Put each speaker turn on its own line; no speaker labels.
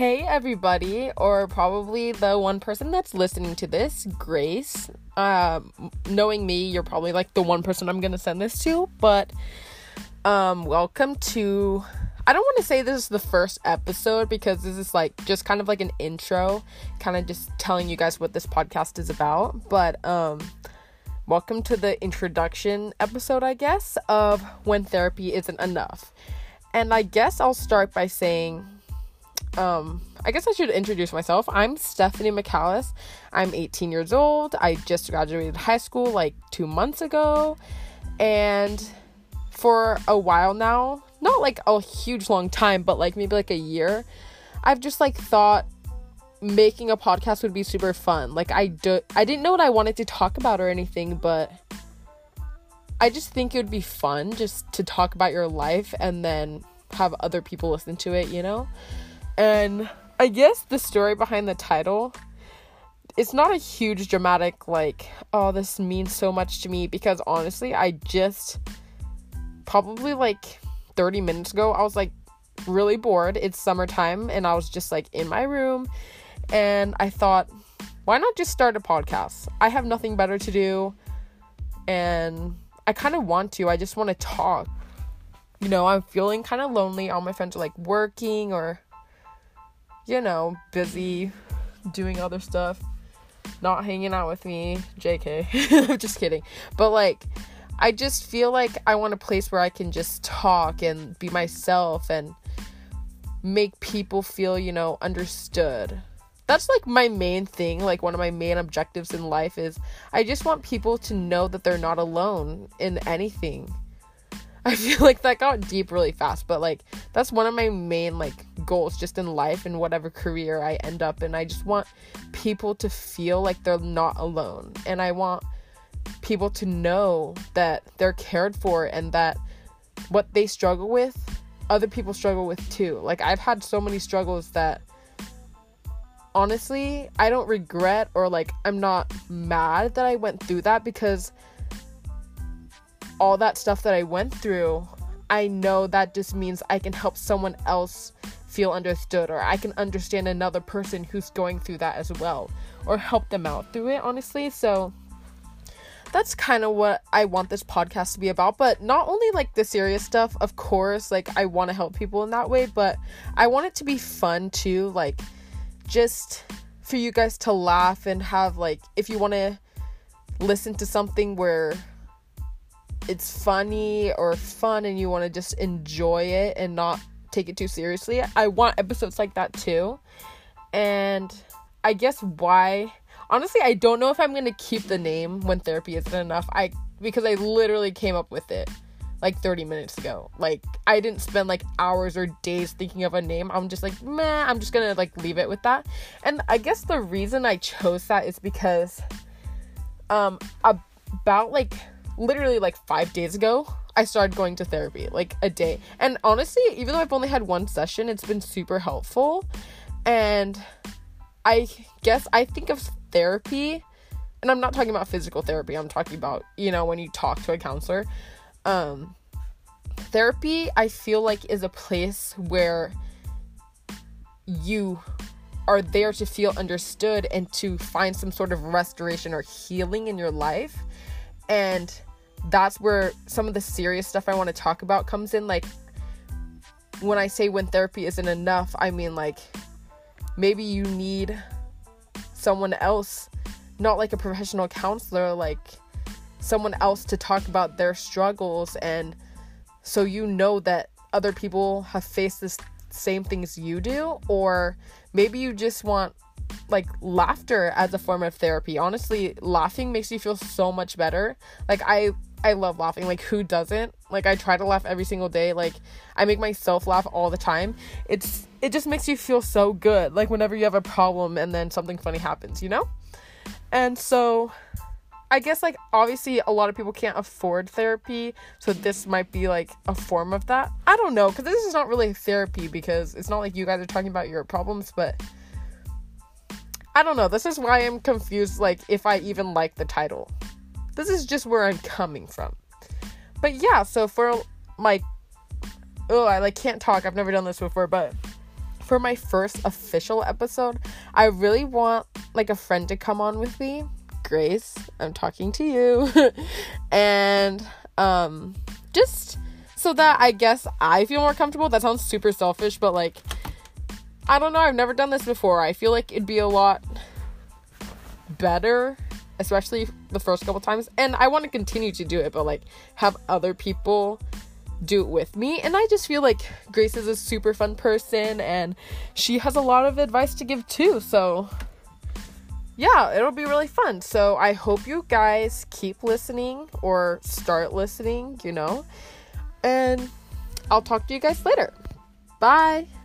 Hey everybody, or probably the one person that's listening to this, Grace. Knowing me, you're probably like the one person I'm gonna send this to, but welcome to, I don't want to say this is the first episode because this is like just kind of like an intro, kind of just telling you guys what this podcast is about, but welcome to the introduction episode, I guess, of When Therapy Isn't Enough. And I guess I'll start by saying, I guess I should introduce myself. I'm Stephanie McAllis. I'm 18 years old. I just graduated high school like 2 months ago. And for a while now, not like a huge long time, but like maybe like a year, I've just like thought making a podcast would be super fun. Like I didn't know what I wanted to talk about or anything, but I just think it would be fun just to talk about your life and then have other people listen to it, you know? And I guess the story behind the title, it's not a huge dramatic, like, oh, this means so much to me, because honestly, I just, probably like 30 minutes ago, I was like really bored. It's summertime, and I was just like in my room, and I thought, why not just start a podcast? I have nothing better to do, and I kind of want to. I just want to talk. You know, I'm feeling kind of lonely. All my friends are like working or, you know, busy doing other stuff, not hanging out with me. JK. I'm just kidding. But like, I just feel like I want a place where I can just talk and be myself and make people feel, you know, understood. That's like my main thing. Like one of my main objectives in life is I just want people to know that they're not alone in anything. I feel like that got deep really fast, but like that's one of my main like goals just in life and whatever career I end up in. I just want people to feel like they're not alone, and I want people to know that they're cared for and that what they struggle with, other people struggle with too. Like I've had so many struggles that honestly I don't regret, or like I'm not mad that I went through that, because all that stuff that I went through, I know that just means I can help someone else feel understood, or I can understand another person who's going through that as well, or help them out through it, honestly. So that's kind of what I want this podcast to be about. But not only like the serious stuff, of course, like I want to help people in that way, but I want it to be fun too, like just for you guys to laugh and have, like, if you want to listen to something where it's funny or fun and you want to just enjoy it and not take it too seriously, I want episodes like that too. And I guess why, honestly, I don't know if I'm going to keep the name When Therapy Isn't Enough, because I literally came up with it like 30 minutes ago. Like I didn't spend like hours or days thinking of a name. I'm just like, meh, I'm just gonna like leave it with that. And I guess the reason I chose that is because about like literally like 5 days ago, I started going to therapy, like a day. And honestly, even though I've only had one session, it's been super helpful. And I guess I think of therapy, and I'm not talking about physical therapy, I'm talking about, you know, when you talk to a counselor. Therapy, I feel like, is a place where you are there to feel understood and to find some sort of restoration or healing in your life. And that's where some of the serious stuff I want to talk about comes in. Like when I say when therapy isn't enough, I mean like maybe you need someone else, not like a professional counselor, like someone else to talk about their struggles, and so you know that other people have faced the same things you do. Or maybe you just want like laughter as a form of therapy. Honestly, laughing makes you feel so much better. Like I love laughing. Like who doesn't? Like I try to laugh every single day. Like I make myself laugh all the time. It just makes you feel so good. Like whenever you have a problem and then something funny happens, you know? And so I guess like obviously a lot of people can't afford therapy, so this might be like a form of that. I don't know, because this is not really therapy, because it's not like you guys are talking about your problems, but I don't know. This is why I'm confused, like, if I even like the title. This is just where I'm coming from. But yeah, so for like, I like can't talk. I've never done this before, but for my first official episode, I really want like a friend to come on with me. Grace, I'm talking to you. And just so that I guess I feel more comfortable. That sounds super selfish, but like, I don't know, I've never done this before. I feel like it'd be a lot better, especially the first couple times, and I want to continue to do it, but like have other people do it with me. And I just feel like Grace is a super fun person, and she has a lot of advice to give too, so yeah, it'll be really fun. So I hope you guys keep listening or start listening, and I'll talk to you guys later. Bye.